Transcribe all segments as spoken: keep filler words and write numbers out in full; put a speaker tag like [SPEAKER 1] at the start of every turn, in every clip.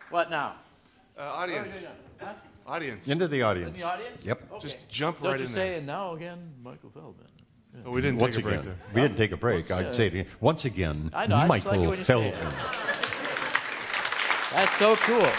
[SPEAKER 1] What now?
[SPEAKER 2] Uh, audience.
[SPEAKER 1] Huh?
[SPEAKER 2] Audience.
[SPEAKER 3] Into the audience.
[SPEAKER 1] In the audience?
[SPEAKER 3] Yep.
[SPEAKER 1] Okay.
[SPEAKER 2] Just jump
[SPEAKER 1] Don't
[SPEAKER 2] right
[SPEAKER 1] you
[SPEAKER 2] in
[SPEAKER 1] say,
[SPEAKER 2] there.
[SPEAKER 1] and now again, Michael Feldman. Yeah.
[SPEAKER 2] Oh, we didn't
[SPEAKER 3] Once
[SPEAKER 2] take a break
[SPEAKER 3] again.
[SPEAKER 2] there.
[SPEAKER 3] We didn't take a break.
[SPEAKER 1] Once
[SPEAKER 3] I'd say it
[SPEAKER 1] again.
[SPEAKER 3] again. Once again,
[SPEAKER 1] I know, I just like it
[SPEAKER 3] Michael
[SPEAKER 1] when you say it.
[SPEAKER 3] Feldman.
[SPEAKER 1] That's so cool.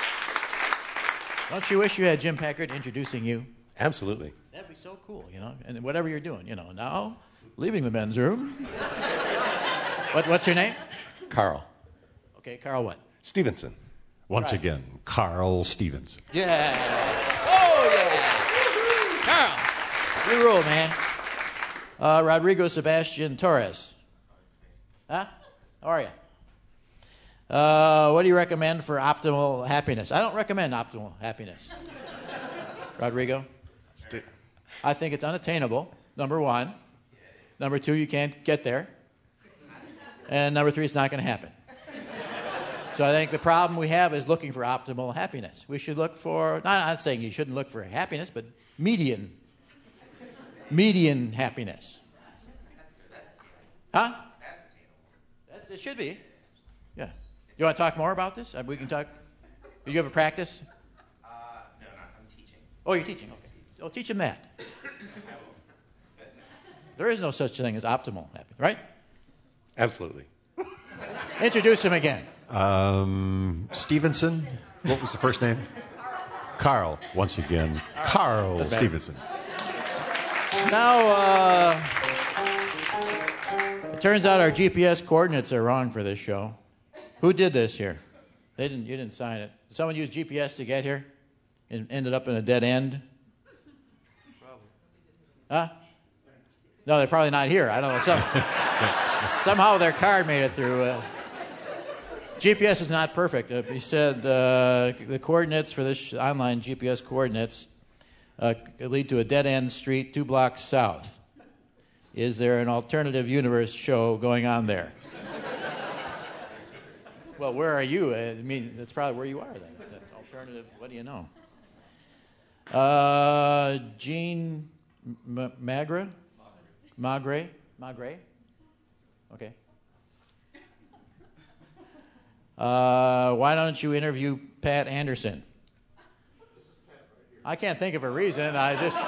[SPEAKER 1] Don't you wish you had Jim Packard introducing you?
[SPEAKER 4] Absolutely.
[SPEAKER 1] That'd be so cool, you know. And whatever you're doing, you know. Now, leaving the men's room. what, what's your name?
[SPEAKER 4] Carl
[SPEAKER 1] Okay, Carl. What?
[SPEAKER 4] Stevenson.
[SPEAKER 3] Once
[SPEAKER 1] Right.
[SPEAKER 3] again, Carl Stevenson.
[SPEAKER 1] Yeah. Oh yeah. Carl, you rule, man. Uh, Rodrigo Sebastian Torres. Huh? How are you? Uh, what do you recommend for optimal happiness? I don't recommend optimal happiness. Rodrigo?
[SPEAKER 2] Sta-
[SPEAKER 1] I think it's unattainable, number one. Number two, you can't get there. And number three, it's not going to happen. So I think the problem we have is looking for optimal happiness. We should look for, not, I'm not saying you shouldn't look for happiness, but median. Median happiness. Huh? That, it should be. Yeah. You want to talk more about this? Uh, We can talk. Do you have a practice?
[SPEAKER 5] Uh, no, not. I'm teaching.
[SPEAKER 1] Oh, you're teaching. Okay. Oh, teach him that. There is no such thing as optimal happiness, right?
[SPEAKER 4] Absolutely.
[SPEAKER 1] Introduce him again.
[SPEAKER 3] Um, Stevenson. What was the first name? Carl. Once again, Carl
[SPEAKER 1] That's better.
[SPEAKER 3] Stevenson.
[SPEAKER 1] Now, uh, it turns out our G P S coordinates are wrong for this show. Who did this here? They didn't. You didn't sign it. Did someone use G P S to get here and ended up in a dead end? Huh? No, they're probably not here. I don't know. Some, somehow their card made it through. Uh, G P S is not perfect. Uh, he said uh, the coordinates for this online G P S coordinates uh, lead to a dead-end street two blocks south. Is there an alternative universe show going on there? Well, where are you? I mean, that's probably where you are then. That alternative, what do you know? Uh, Gene M- Magra? Magre? Magre? Okay. Uh, why don't you interview Pat Anderson? I can't think of a reason. I just,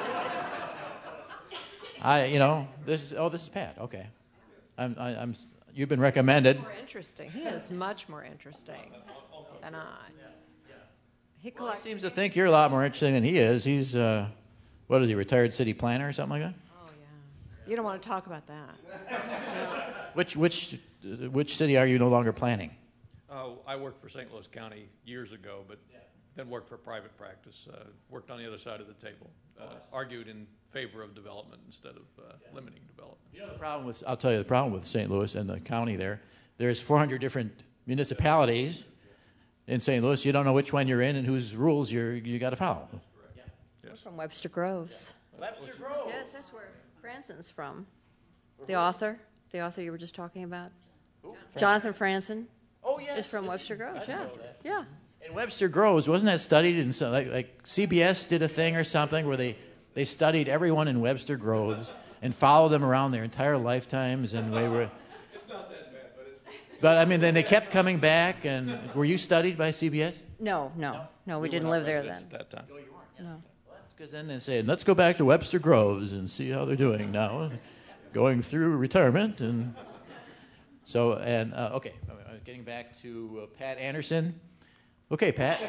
[SPEAKER 1] I, you know, this is, oh, this is Pat. Okay. I'm, I, I'm, you've been recommended.
[SPEAKER 6] More interesting. He is much more interesting than I. He
[SPEAKER 1] Well, he
[SPEAKER 6] collects.
[SPEAKER 1] seems to think you're a lot more interesting than he is. He's, uh, what is he, retired city planner or something like that?
[SPEAKER 6] Oh yeah. You don't want to talk about that.
[SPEAKER 1] Which, which, which city are you no longer planning?
[SPEAKER 7] Uh, I worked for Saint Louis County years ago, but then worked for private practice. Uh, worked on the other side of the table. Uh, argued in favor of development instead of uh, limiting development.
[SPEAKER 1] You know the problem with, I'll tell you the problem with Saint Louis and the county there. There's four hundred different municipalities in Saint Louis. You don't know which one you're in and whose rules you're, you got to follow.
[SPEAKER 8] We're from Webster Groves.
[SPEAKER 1] Webster Grove.
[SPEAKER 8] Yes, that's where Franson's from. The author, the author you were just talking about. Jonathan Franzen
[SPEAKER 1] Oh, yes.
[SPEAKER 8] is from
[SPEAKER 1] yes,
[SPEAKER 8] Webster
[SPEAKER 1] I
[SPEAKER 8] Groves,
[SPEAKER 1] didn't
[SPEAKER 8] yeah.
[SPEAKER 1] know that.
[SPEAKER 8] Yeah.
[SPEAKER 1] In Webster Groves, wasn't that studied in some, like, like C B S did a thing or something where they, they studied everyone in Webster Groves and followed them around their entire lifetimes and they were. It's not that bad, but it's. But I mean, then they kept coming back. And were you studied by C B S?
[SPEAKER 8] No, no, no, we,
[SPEAKER 7] were
[SPEAKER 8] didn't
[SPEAKER 7] not
[SPEAKER 8] live there
[SPEAKER 7] residents
[SPEAKER 8] then.
[SPEAKER 7] at that time.
[SPEAKER 8] No.
[SPEAKER 1] Because then they say, let's go back to Webster Groves and see how they're doing now, going through retirement and so and uh, okay, uh, getting back to uh, Pat Anderson. Okay, Pat,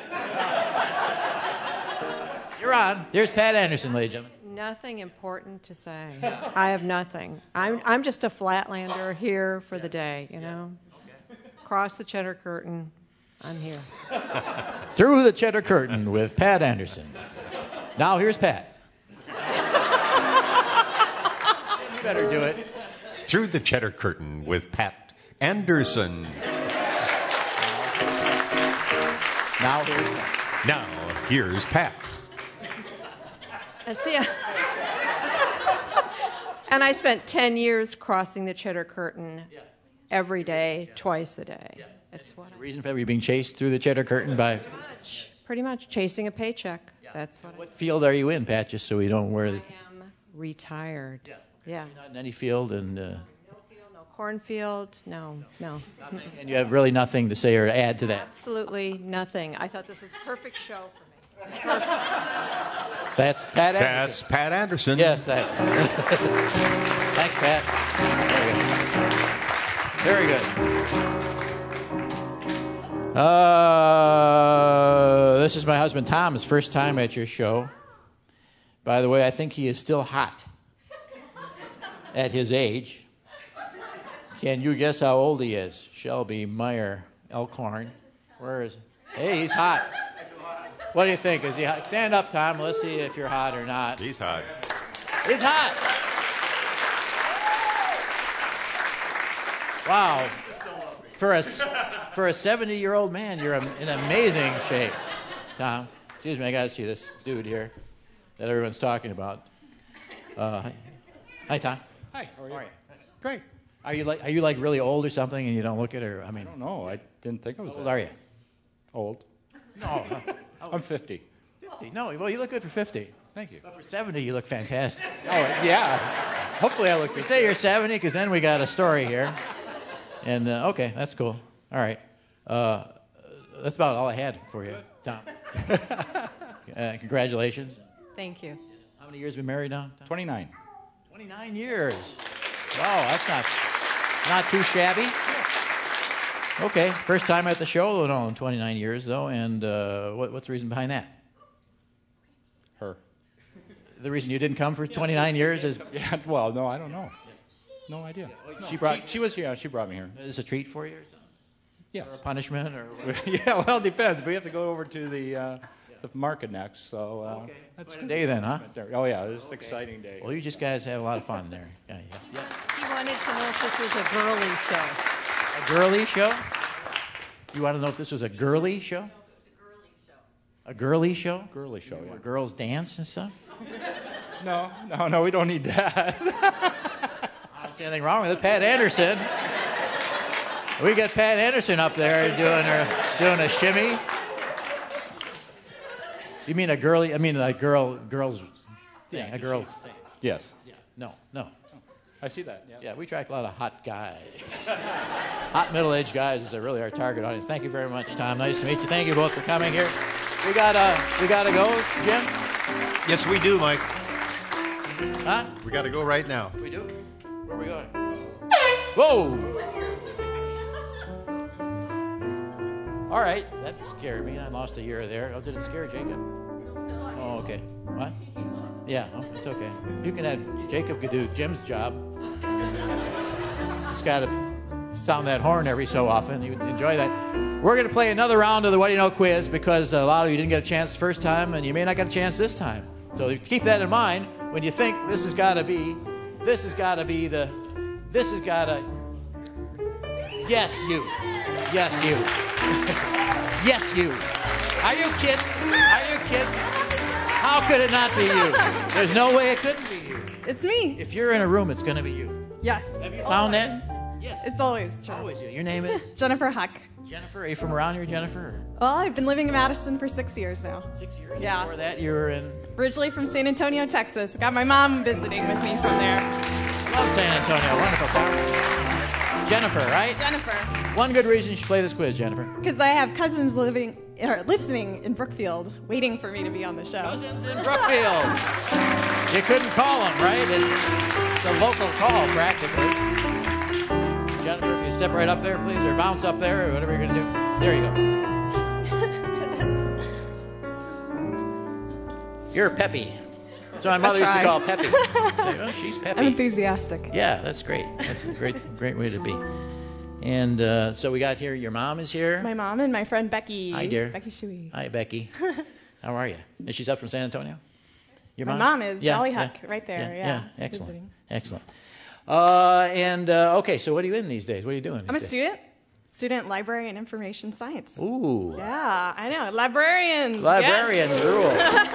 [SPEAKER 1] you're on. There's Pat Anderson, ladies and gentlemen.
[SPEAKER 6] Nothing important to say. I have nothing. I'm I'm just a flatlander here for the day. You know, cross the cheddar curtain. I'm here.
[SPEAKER 1] Through the Cheddar Curtain with Pat Anderson. Now here's Pat. You better do it.
[SPEAKER 3] Through the Cheddar Curtain with Pat Anderson.
[SPEAKER 1] Now here's Pat.
[SPEAKER 3] Now, here's Pat.
[SPEAKER 6] And see, and I spent ten years crossing the cheddar curtain every day, twice a day. That's what
[SPEAKER 1] The reason for you being chased through the Cheddar Curtain by
[SPEAKER 6] I pretty much chasing a paycheck. That's what,
[SPEAKER 1] what field are you in, Pat? Just so we don't wear
[SPEAKER 6] I
[SPEAKER 1] this.
[SPEAKER 6] am retired. Yeah. Yeah.
[SPEAKER 1] Not in any field, and uh,
[SPEAKER 6] No field, no Cornfield? No, no.
[SPEAKER 1] Nothing, and you have really nothing to say or add to that.
[SPEAKER 6] Absolutely nothing. I thought this was a perfect show for me.
[SPEAKER 1] That's Pat Anderson.
[SPEAKER 3] That's Pat Anderson.
[SPEAKER 1] Yes, that. Thanks, Pat. Very good. Very good. Uh, this is my husband Tom's first time at your show. By the way, I think he is still hot at his age. Can you guess how old he is? Shelby Meyer Elkhorn. Where is he? Hey, he's hot. What do you think? Is he hot? Stand up, Tom. Let's see if you're hot or not.
[SPEAKER 3] He's hot.
[SPEAKER 1] He's hot. Wow. For a, for a seventy-year-old man, you're in amazing shape, Tom. Excuse me, I got to see this dude here that everyone's talking about. Uh, hi. hi, Tom.
[SPEAKER 9] Hi, how are you?
[SPEAKER 1] How are you?
[SPEAKER 9] Great.
[SPEAKER 1] Are you like are you like really old or something and you don't look it, or I mean?
[SPEAKER 9] I don't know. I didn't think I was
[SPEAKER 1] How old
[SPEAKER 9] that
[SPEAKER 1] are you?
[SPEAKER 9] old.
[SPEAKER 1] No,
[SPEAKER 9] I'm fifty.
[SPEAKER 1] fifty. No, well, you look good for fifty.
[SPEAKER 9] Thank you.
[SPEAKER 1] But for seventy, you look fantastic.
[SPEAKER 9] Oh, yeah. Hopefully I look
[SPEAKER 1] We
[SPEAKER 9] good.
[SPEAKER 1] say you're seventy because then we got a story here. And uh, okay, that's cool. All right, uh, that's about all I had for you, Tom. uh, congratulations.
[SPEAKER 6] Thank you.
[SPEAKER 1] How many years been married now? Tom?
[SPEAKER 9] twenty-nine.
[SPEAKER 1] Twenty-nine years. Wow, that's not not too shabby. Okay, first time at the show, no, in twenty-nine years though. And uh, what, what's the reason behind that?
[SPEAKER 9] Her.
[SPEAKER 1] The reason you didn't come for twenty-nine years is
[SPEAKER 9] Yeah, well, no, I don't know. No idea.
[SPEAKER 1] she brought.
[SPEAKER 9] She, she was here. She brought me here.
[SPEAKER 1] Is this a treat for you, or something? Or a
[SPEAKER 9] Yes.
[SPEAKER 1] punishment, or what?
[SPEAKER 9] Yeah, well, it depends. We have to go over to the uh, the market next, so uh,
[SPEAKER 1] Okay.
[SPEAKER 9] that's
[SPEAKER 1] Quite a
[SPEAKER 9] good.
[SPEAKER 1] day then, huh?
[SPEAKER 9] Oh, yeah, it's an exciting day.
[SPEAKER 1] Well, you just guys have a lot of fun there. Yeah, yeah.
[SPEAKER 6] He wanted to know if this was a girly show.
[SPEAKER 1] A girly show? You want to know if this was a girly show? A girly show?
[SPEAKER 9] Girly show, yeah.
[SPEAKER 1] Where girls dance and stuff?
[SPEAKER 9] No, no, no, we don't need that.
[SPEAKER 1] I don't see anything wrong with it. Pat Anderson. We got Pat Anderson up there doing her doing a shimmy. You mean a girly? I mean a girl, girls thing. A girl thing.
[SPEAKER 9] Yes.
[SPEAKER 1] Yeah. No, no.
[SPEAKER 9] I see that, yeah.
[SPEAKER 1] Yeah, we attract a lot of hot guys. Hot middle-aged guys is really our target audience. Thank you very much, Tom. Nice to meet you. Thank you both for coming here. We got uh, we got to go, Jim.
[SPEAKER 3] Yes, we do, Mike.
[SPEAKER 1] Huh?
[SPEAKER 3] We got to go right now.
[SPEAKER 1] We do. Where are we going? Whoa! All right, that scared me. I lost a year there. Oh, did it scare Jacob? Oh, okay. What? Yeah, oh, it's okay. You can have Jacob could do Jim's job. Just got to sound that horn every so often. You would enjoy that. We're going to play another round of the What Do You Know quiz because a lot of you didn't get a chance the first time, and you may not get a chance this time. So keep that in mind when you think this has got to be, this has got to be the, this has got to. Yes, you. Yes, you. Yes, you. Are you kidding? Are you kidding? How could it not be you? There's no way it couldn't be you.
[SPEAKER 10] It's me.
[SPEAKER 1] If you're in a room, it's going to be you.
[SPEAKER 10] Yes.
[SPEAKER 1] Have you found that?
[SPEAKER 10] Yes. It's always true.
[SPEAKER 1] Always you. Your name is?
[SPEAKER 10] Jennifer Huck.
[SPEAKER 1] Jennifer. Are you from around here, Jennifer?
[SPEAKER 10] Well, I've been living in Madison for six years now.
[SPEAKER 1] Six years?
[SPEAKER 10] Yeah.
[SPEAKER 1] Before that, you were in?
[SPEAKER 10] Originally from San Antonio, Texas. Got my mom visiting with me from there.
[SPEAKER 1] Love San Antonio. Wonderful town. Jennifer, right?
[SPEAKER 10] Jennifer.
[SPEAKER 1] One good reason you should play this quiz, Jennifer.
[SPEAKER 10] Because I have cousins living or listening in Brookfield, waiting for me to be on the show.
[SPEAKER 1] Cousins in Brookfield. You couldn't call them, right? It's, it's a local call, practically. Jennifer, if you step right up there, please, or bounce up there, or whatever you're going to do. There you go. You're Peppy. So my mother used to call Peppy. Oh, she's Peppy.
[SPEAKER 10] I'm enthusiastic.
[SPEAKER 1] Yeah, that's great. That's a great, great way to be. And uh, so we got here. Your mom is here.
[SPEAKER 10] My mom and my friend Becky.
[SPEAKER 1] Hi, dear.
[SPEAKER 10] Becky Shuey.
[SPEAKER 1] Hi, Becky. How are you? And she's up from San Antonio? Your
[SPEAKER 10] My mom is Dolly Huck, right there, yeah,
[SPEAKER 1] Excellent.
[SPEAKER 10] visiting.
[SPEAKER 1] Excellent. Uh, and, uh, okay, so what are you in these days? What are you doing these
[SPEAKER 10] I'm a
[SPEAKER 1] days?
[SPEAKER 10] student. Student library and information science.
[SPEAKER 1] Ooh.
[SPEAKER 10] Yeah, I know. Librarians.
[SPEAKER 1] Librarian
[SPEAKER 10] yes.
[SPEAKER 1] rule.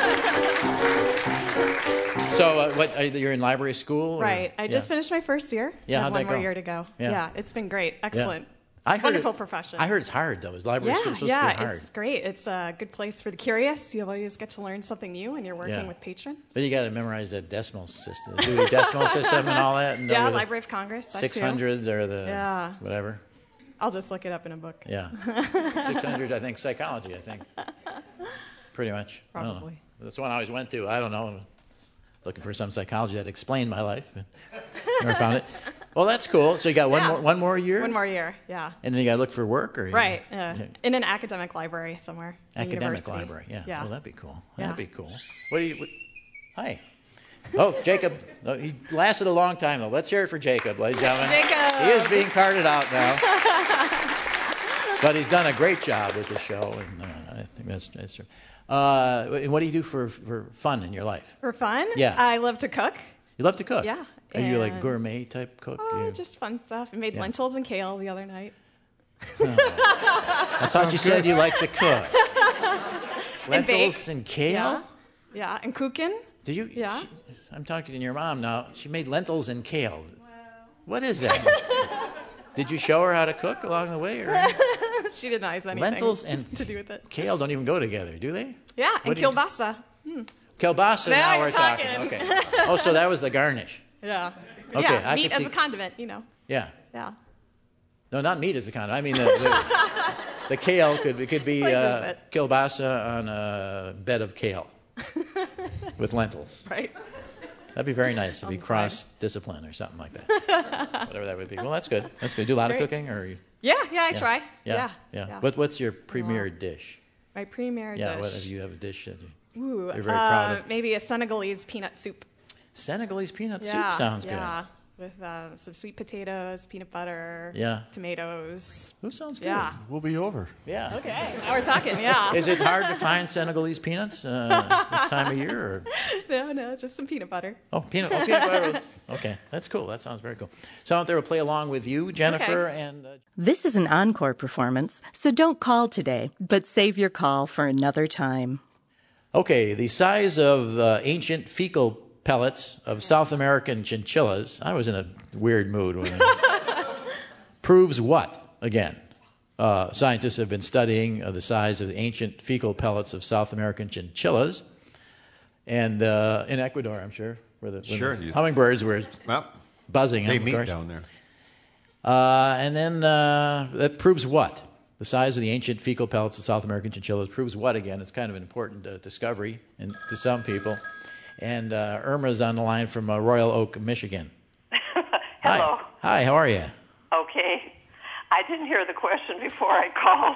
[SPEAKER 1] So uh, what, are you, you're in library school? Or?
[SPEAKER 10] Right. I just
[SPEAKER 1] Yeah.
[SPEAKER 10] finished my first year.
[SPEAKER 1] Yeah,
[SPEAKER 10] I have
[SPEAKER 1] how'd
[SPEAKER 10] one
[SPEAKER 1] that
[SPEAKER 10] more
[SPEAKER 1] go?
[SPEAKER 10] year to go.
[SPEAKER 1] Yeah.
[SPEAKER 10] Yeah, it's been great. Excellent.
[SPEAKER 1] I heard
[SPEAKER 10] Wonderful
[SPEAKER 1] it,
[SPEAKER 10] profession.
[SPEAKER 1] I heard it's hard, though. Is library
[SPEAKER 10] yeah,
[SPEAKER 1] school supposed
[SPEAKER 10] yeah,
[SPEAKER 1] to be hard?
[SPEAKER 10] it's great. It's a good place for the curious. You always get to learn something new when you're working
[SPEAKER 1] Yeah.
[SPEAKER 10] with patrons.
[SPEAKER 1] But you got to memorize that decimal system, the Dewey Decimal System and all that. And
[SPEAKER 10] Yeah,
[SPEAKER 1] know where
[SPEAKER 10] Library of Congress. that
[SPEAKER 1] Six
[SPEAKER 10] too.
[SPEAKER 1] hundreds or the
[SPEAKER 10] Yeah.
[SPEAKER 1] whatever.
[SPEAKER 10] I'll just look it up in a book.
[SPEAKER 1] Yeah, six hundred. I think psychology. I think pretty much. I don't know.
[SPEAKER 10] Probably.
[SPEAKER 1] That's one I always went to. I don't know. Looking for some psychology that explained my life. But never found it. Well, that's cool. So you got one
[SPEAKER 10] Yeah.
[SPEAKER 1] more one more year,
[SPEAKER 10] One more year, yeah.
[SPEAKER 1] and then you got to look for work, or you-
[SPEAKER 10] Right, uh,
[SPEAKER 1] Yeah.
[SPEAKER 10] in an academic library somewhere. a
[SPEAKER 1] Academic
[SPEAKER 10] university.
[SPEAKER 1] library, yeah.
[SPEAKER 10] Yeah.
[SPEAKER 1] Well, that'd be cool.
[SPEAKER 10] Yeah.
[SPEAKER 1] That'd be cool. What do you? What, hi. Oh, Jacob. No, he lasted a long time though. Let's hear it for Jacob, ladies and gentlemen.
[SPEAKER 10] Jacob.
[SPEAKER 1] He is being carted out now, but he's done a great job with the show, and uh, I think that's, that's true. Uh, and what do you do for for fun in your life?
[SPEAKER 10] For fun?
[SPEAKER 1] Yeah.
[SPEAKER 10] I love to cook.
[SPEAKER 1] You love to cook.
[SPEAKER 10] Yeah,
[SPEAKER 1] Are you like
[SPEAKER 10] and-
[SPEAKER 1] gourmet type cook?
[SPEAKER 10] Oh,
[SPEAKER 1] You-
[SPEAKER 10] just fun stuff. I made
[SPEAKER 1] Yeah.
[SPEAKER 10] lentils and kale the other night.
[SPEAKER 1] I thought you said you liked to cook.
[SPEAKER 10] And
[SPEAKER 1] Lentils
[SPEAKER 10] bake.
[SPEAKER 1] and kale.
[SPEAKER 10] Yeah, yeah, and cooking.
[SPEAKER 1] Do you?
[SPEAKER 10] Yeah.
[SPEAKER 1] she- I'm talking to your mom now. She made lentils and kale. What is that? Did you show her how to cook along the way? Or?
[SPEAKER 10] She didn't know anything
[SPEAKER 1] Lentils and
[SPEAKER 10] to do with it.
[SPEAKER 1] kale don't even go together, do they?
[SPEAKER 10] Yeah,
[SPEAKER 1] What
[SPEAKER 10] and
[SPEAKER 1] do you do?
[SPEAKER 10] kielbasa. Hmm.
[SPEAKER 1] Kielbasa,
[SPEAKER 10] Now
[SPEAKER 1] now
[SPEAKER 10] you're
[SPEAKER 1] we're talking.
[SPEAKER 10] talking.
[SPEAKER 1] Okay. Oh, so that was the garnish.
[SPEAKER 10] Yeah.
[SPEAKER 1] Okay,
[SPEAKER 10] yeah,
[SPEAKER 1] I
[SPEAKER 10] meat
[SPEAKER 1] could
[SPEAKER 10] as
[SPEAKER 1] see-
[SPEAKER 10] a condiment, you know.
[SPEAKER 1] Yeah.
[SPEAKER 10] Yeah.
[SPEAKER 1] No, not meat as a kind. I mean, the, the, the kale could it could be
[SPEAKER 10] Flavors
[SPEAKER 1] uh,
[SPEAKER 10] it.
[SPEAKER 1] kielbasa on a bed of kale with lentils.
[SPEAKER 10] Right.
[SPEAKER 1] That'd be very nice. It'd be
[SPEAKER 10] On the side.
[SPEAKER 1] cross discipline or something like that. Whatever that would be. Well, that's good. That's good. Do a lot
[SPEAKER 10] Great.
[SPEAKER 1] of cooking, or you,
[SPEAKER 10] Yeah, yeah, I
[SPEAKER 1] yeah.
[SPEAKER 10] try.
[SPEAKER 1] Yeah,
[SPEAKER 10] Yeah.
[SPEAKER 1] yeah.
[SPEAKER 10] yeah.
[SPEAKER 1] What What's your premier dish?
[SPEAKER 10] My premier
[SPEAKER 1] Yeah.
[SPEAKER 10] dish.
[SPEAKER 1] What if you have a dish that you,
[SPEAKER 10] Ooh,
[SPEAKER 1] you're very
[SPEAKER 10] uh,
[SPEAKER 1] proud of?
[SPEAKER 10] Maybe a Senegalese peanut soup.
[SPEAKER 1] Senegalese peanut
[SPEAKER 10] Yeah,
[SPEAKER 1] soup sounds
[SPEAKER 10] yeah. With uh, some sweet potatoes, peanut butter,
[SPEAKER 1] Yeah.
[SPEAKER 10] tomatoes.
[SPEAKER 1] good. Who sounds good?
[SPEAKER 10] Yeah.
[SPEAKER 2] We'll be over.
[SPEAKER 1] Yeah.
[SPEAKER 10] Okay, now we're talking, yeah.
[SPEAKER 1] Is it hard to find Senegalese peanuts uh, this time of year? Or?
[SPEAKER 10] No, no, just some peanut butter.
[SPEAKER 1] Oh, peanut, oh, peanut butter. Okay, that's cool. That sounds very cool. So out there will play along with you, Jennifer,
[SPEAKER 10] Okay.
[SPEAKER 1] and uh,
[SPEAKER 11] This is an encore performance, so don't call today, but save your call for another time.
[SPEAKER 1] okay, the size of uh, ancient fecal pellets of South American chinchillas. I was in a weird mood when I, proves what again? Uh, scientists have been studying uh, the size of the ancient fecal pellets of South American chinchillas, and uh, in Ecuador, I'm sure, where the, when
[SPEAKER 3] Sure,
[SPEAKER 1] the
[SPEAKER 3] you-
[SPEAKER 1] hummingbirds were
[SPEAKER 3] Well,
[SPEAKER 1] buzzing.
[SPEAKER 3] they
[SPEAKER 1] of
[SPEAKER 3] meet
[SPEAKER 1] course.
[SPEAKER 3] down there.
[SPEAKER 1] Uh, and then uh, that proves what? The size of the ancient fecal pellets of South American chinchillas proves what again? It's kind of an important uh, discovery and to some people. And uh, Irma's on the line from uh, Royal Oak, Michigan.
[SPEAKER 12] Hello.
[SPEAKER 1] Hi. Hi, how are you?
[SPEAKER 12] Okay. I didn't hear the question before I called.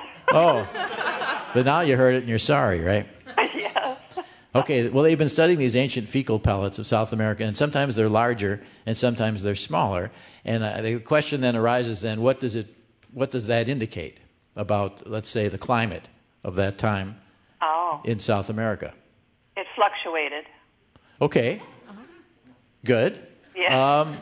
[SPEAKER 1] Oh, but now you heard it and you're sorry, right?
[SPEAKER 12] Yes.
[SPEAKER 1] Okay, well, they've been studying these ancient fecal pellets of South America, and sometimes they're larger and sometimes they're smaller. And uh, the question then arises then, what does it, what does that indicate about, let's say, the climate of that time
[SPEAKER 12] Oh,
[SPEAKER 1] in South America?
[SPEAKER 12] it fluctuated.
[SPEAKER 1] Okay, good.
[SPEAKER 12] Yeah.
[SPEAKER 1] Um,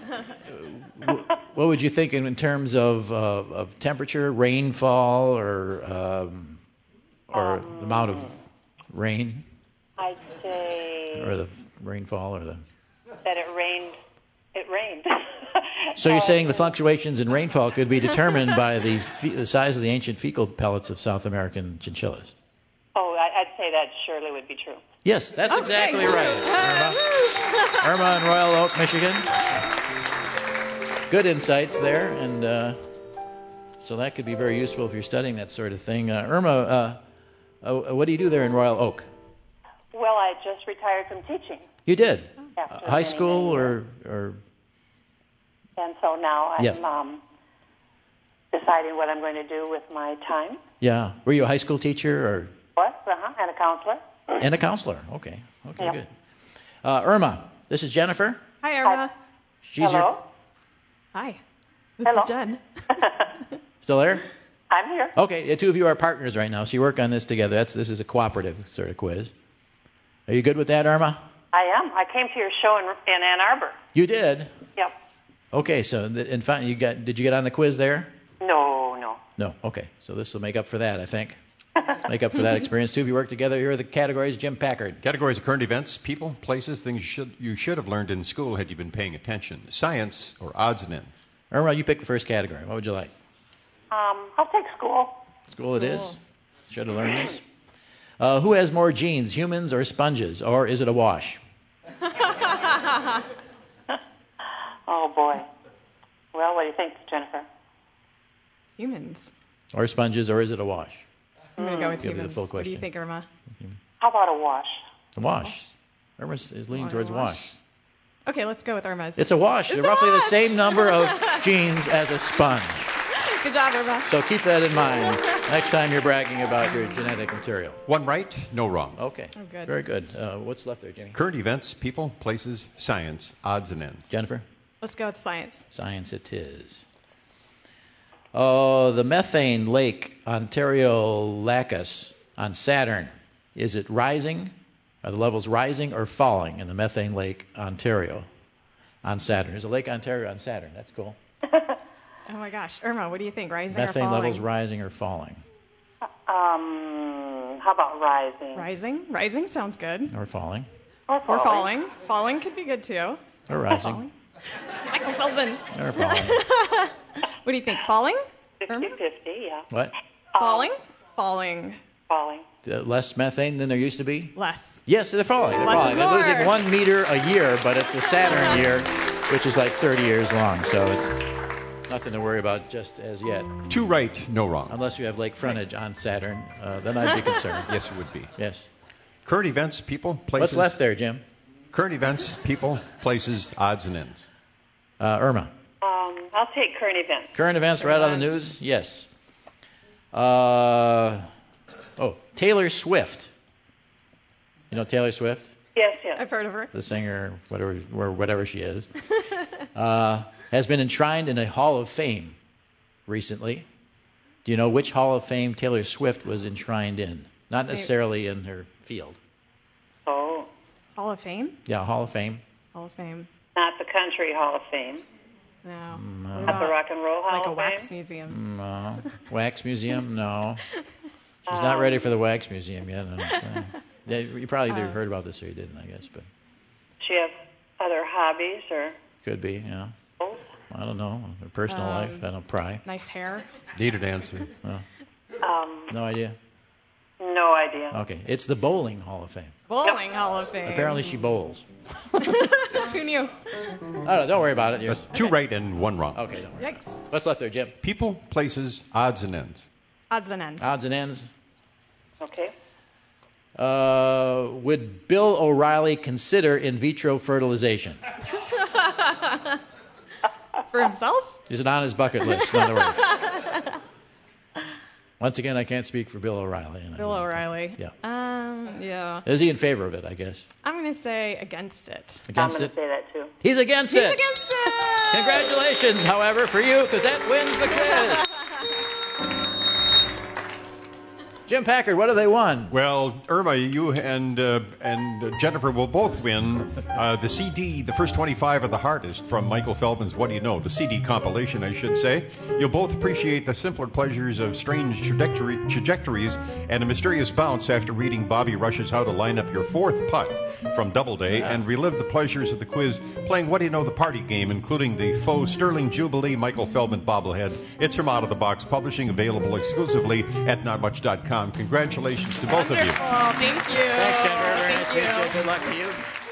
[SPEAKER 1] w- what would you think in, in terms of, uh, of temperature, rainfall, or um, or the amount of rain,
[SPEAKER 12] I'd say
[SPEAKER 1] or the rainfall, or the?
[SPEAKER 12] that it rained. It rained.
[SPEAKER 1] So you're
[SPEAKER 12] And-
[SPEAKER 1] saying the fluctuations in rainfall could be determined by the, fe- the size of the ancient fecal pellets of South American chinchillas?
[SPEAKER 12] Oh, I- I'd say that surely would be true.
[SPEAKER 1] Yes, that's
[SPEAKER 12] Okay.
[SPEAKER 1] exactly right. Irma. Irma in Royal Oak, Michigan. Good insights there, and uh, so that could be very useful if you're studying that sort of thing. Uh, Irma, uh, uh, what do you do there in Royal Oak?
[SPEAKER 12] Well, I just retired from teaching,
[SPEAKER 1] You did
[SPEAKER 12] After
[SPEAKER 1] Uh, high
[SPEAKER 12] many,
[SPEAKER 1] school,
[SPEAKER 12] many
[SPEAKER 1] or or
[SPEAKER 12] and so now I'm
[SPEAKER 1] Yeah.
[SPEAKER 12] um, deciding what I'm going to do with my time.
[SPEAKER 1] yeah, were you a high school teacher or
[SPEAKER 12] What? Uh-huh. And a counselor.
[SPEAKER 1] and a counselor? Okay, okay,
[SPEAKER 12] Yep.
[SPEAKER 1] good. Uh, Irma, this is Jennifer.
[SPEAKER 10] Hi, Irma.
[SPEAKER 1] She's
[SPEAKER 12] Hello.
[SPEAKER 1] your
[SPEAKER 10] Hi. This
[SPEAKER 12] Hello.
[SPEAKER 10] is Jen.
[SPEAKER 1] still there.
[SPEAKER 12] I'm here.
[SPEAKER 1] Okay, the two of you are partners right now, so you work on this together. That's this is a cooperative sort of quiz. Are you good with that, Irma?
[SPEAKER 12] I am. I came to your show in, in Ann Arbor.
[SPEAKER 1] You did.
[SPEAKER 12] Yep.
[SPEAKER 1] Okay, so th- in fact, you got. Did you get on the quiz there?
[SPEAKER 12] No, no.
[SPEAKER 1] No. Okay, so this will make up for that, I think. Make up for that experience. Two of you work together. Here are the categories. Jim Packard.
[SPEAKER 3] Categories of current events, people, places, things you should, you should have learned in school had you been paying attention. Science or odds and ends.
[SPEAKER 1] Irma, you pick the first category. What would you like?
[SPEAKER 12] Um, I'll take school.
[SPEAKER 1] School it is. Should have learned this. Uh, who has more genes, humans or sponges? Or is it a wash?
[SPEAKER 12] Oh, boy. Well, what do you think, Jennifer?
[SPEAKER 10] Humans.
[SPEAKER 1] Or sponges, or is it a wash?
[SPEAKER 10] I'm going to go with
[SPEAKER 1] Give you the
[SPEAKER 10] humans.
[SPEAKER 1] full
[SPEAKER 10] What do you
[SPEAKER 1] question.
[SPEAKER 10] think, Irma?
[SPEAKER 12] How about a wash?
[SPEAKER 1] A wash. Irma is leaning
[SPEAKER 10] Wash,
[SPEAKER 1] towards
[SPEAKER 10] wash.
[SPEAKER 1] wash.
[SPEAKER 10] Okay, let's go with Irma's.
[SPEAKER 1] It's a wash.
[SPEAKER 10] It's
[SPEAKER 1] They're
[SPEAKER 10] a
[SPEAKER 1] roughly
[SPEAKER 10] wash.
[SPEAKER 1] the same number of genes as a sponge.
[SPEAKER 10] Good job, Irma.
[SPEAKER 1] So keep that in mind next time you're bragging about your genetic material.
[SPEAKER 3] One right, no wrong.
[SPEAKER 1] Okay.
[SPEAKER 10] Oh, good.
[SPEAKER 1] Very good. Uh, what's left there, Jimmy?
[SPEAKER 3] Current events, people, places, science, odds and ends.
[SPEAKER 1] Jennifer?
[SPEAKER 10] Let's go with science.
[SPEAKER 1] Science it is. Oh, the methane lake Ontario Lacus on Saturn. Is it rising? Are the levels rising or falling in the methane lake Ontario on Saturn? There's a Lake Ontario on Saturn. That's cool.
[SPEAKER 10] Oh my gosh, Irma, what do you think? Rising
[SPEAKER 1] Methane
[SPEAKER 10] or falling?
[SPEAKER 1] levels rising or falling?
[SPEAKER 12] Um, how about rising?
[SPEAKER 10] Rising. Rising sounds good.
[SPEAKER 1] Or falling?
[SPEAKER 12] Or
[SPEAKER 10] Or
[SPEAKER 12] falling?
[SPEAKER 10] falling. Falling could be good too.
[SPEAKER 1] Or rising?
[SPEAKER 10] Falling. Michael Feldman.
[SPEAKER 1] Or falling?
[SPEAKER 10] What do you think? Falling?
[SPEAKER 12] fifty-fifty, yeah.
[SPEAKER 1] What?
[SPEAKER 10] Falling? Falling.
[SPEAKER 12] Falling.
[SPEAKER 1] Uh, less methane than there used to be?
[SPEAKER 10] Less.
[SPEAKER 1] Yes, they're falling. They're
[SPEAKER 10] Less
[SPEAKER 1] falling.
[SPEAKER 10] is
[SPEAKER 1] They're
[SPEAKER 10] more.
[SPEAKER 1] losing one meter a year, but it's a Saturn year, which is like thirty years long. So it's nothing to worry about just as yet.
[SPEAKER 3] Two right, no wrong.
[SPEAKER 1] Unless you have lake frontage on Saturn, uh, then I'd be concerned.
[SPEAKER 3] Yes, it would be.
[SPEAKER 1] Yes.
[SPEAKER 3] Current events, people, places.
[SPEAKER 1] What's left there, Jim?
[SPEAKER 3] Current events, people, places, odds and ends.
[SPEAKER 1] Uh, Irma.
[SPEAKER 12] Um, I'll take current events.
[SPEAKER 1] Current events right out of the news? Yes. Uh, oh, Taylor Swift. You know Taylor Swift?
[SPEAKER 12] Yes, yes.
[SPEAKER 10] I've heard of her.
[SPEAKER 1] The singer, whatever, or whatever she is, uh, has been enshrined in a Hall of Fame recently. Do you know which Hall of Fame Taylor Swift was enshrined in? Not necessarily in her field.
[SPEAKER 12] Oh,
[SPEAKER 10] Hall of Fame?
[SPEAKER 1] Yeah, Hall of Fame.
[SPEAKER 10] Hall of Fame.
[SPEAKER 12] not the Country Hall of Fame.
[SPEAKER 10] No.
[SPEAKER 1] No.
[SPEAKER 12] Not the Rock and Roll Hall
[SPEAKER 10] Like a
[SPEAKER 12] of
[SPEAKER 10] wax
[SPEAKER 12] Fame?
[SPEAKER 10] museum.
[SPEAKER 1] No. Wax Museum? No. She's not ready for the Wax Museum yet. I don't think. Yeah, you probably either heard about this or you didn't, I guess, but
[SPEAKER 12] Does she have other hobbies or
[SPEAKER 1] could be, yeah.
[SPEAKER 12] both?
[SPEAKER 1] I don't know. Her personal
[SPEAKER 10] Um,
[SPEAKER 1] life, I don't pry.
[SPEAKER 10] Nice hair.
[SPEAKER 3] Needed answer.
[SPEAKER 1] No.
[SPEAKER 12] Um,
[SPEAKER 1] No idea?
[SPEAKER 12] no idea.
[SPEAKER 1] Okay. It's the Bowling Hall of Fame.
[SPEAKER 10] Bowling Hall of Fame.
[SPEAKER 1] Apparently she bowls.
[SPEAKER 10] Who knew?
[SPEAKER 1] Oh, don't worry about it. You're-
[SPEAKER 3] Two right and one wrong.
[SPEAKER 1] Okay, don't worry.
[SPEAKER 10] Yikes.
[SPEAKER 1] What's left there, Jim?
[SPEAKER 3] People, places, odds and ends.
[SPEAKER 10] Odds and ends.
[SPEAKER 1] Odds and ends.
[SPEAKER 12] Okay.
[SPEAKER 1] Uh, would Bill O'Reilly consider in vitro fertilization?
[SPEAKER 10] For himself?
[SPEAKER 1] Is it on his bucket list, in other words? Once again, I can't speak for Bill O'Reilly. and I
[SPEAKER 10] Bill
[SPEAKER 1] won't.
[SPEAKER 10] O'Reilly.
[SPEAKER 1] Yeah.
[SPEAKER 10] Um, yeah.
[SPEAKER 1] Is he in favor of it, I guess?
[SPEAKER 10] I'm going to say against it.
[SPEAKER 12] I'm
[SPEAKER 1] Against
[SPEAKER 12] going
[SPEAKER 1] it?
[SPEAKER 12] to say that too.
[SPEAKER 1] He's against
[SPEAKER 10] He's
[SPEAKER 1] it.
[SPEAKER 10] against it!
[SPEAKER 1] Congratulations, however, for you, because that wins the quiz. Jim Packard, what have they won?
[SPEAKER 3] Well, Irma, you and uh, and uh, Jennifer will both win uh, the C D, the first twenty-five of the hardest from Michael Feldman's What Do You Know? The C D compilation, I should say. You'll both appreciate the simpler pleasures of strange trajectory, trajectories and a mysterious bounce after reading Bobby Rush's How to Line Up Your Fourth Putt from Doubleday, and relive the pleasures of the quiz playing What Do You Know? The party game, including the faux Sterling Jubilee Michael Feldman bobblehead. It's from Out of the Box Publishing, available exclusively at not much dot com. Congratulations to both of you.
[SPEAKER 10] Oh, thank you.
[SPEAKER 1] Thanks, Jennifer. Very nice
[SPEAKER 10] Thank
[SPEAKER 1] to meet
[SPEAKER 10] you.
[SPEAKER 1] you. Good luck to you.